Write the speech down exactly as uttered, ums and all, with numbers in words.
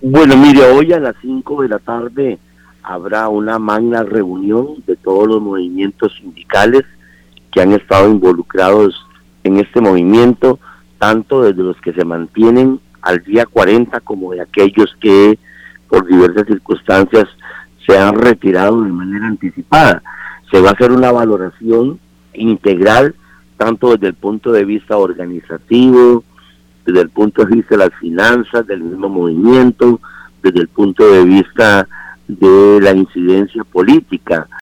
Bueno, mire, hoy a las cinco de la tarde habrá una magna reunión de todos los movimientos sindicales que han estado involucrados en este movimiento, tanto desde los que se mantienen al día cuarenta como de aquellos que por diversas circunstancias se han retirado de manera anticipada. Se va a hacer una valoración integral, tanto desde el punto de vista organizativo, desde el punto de vista de las finanzas del mismo movimiento, desde el punto de vista de la incidencia política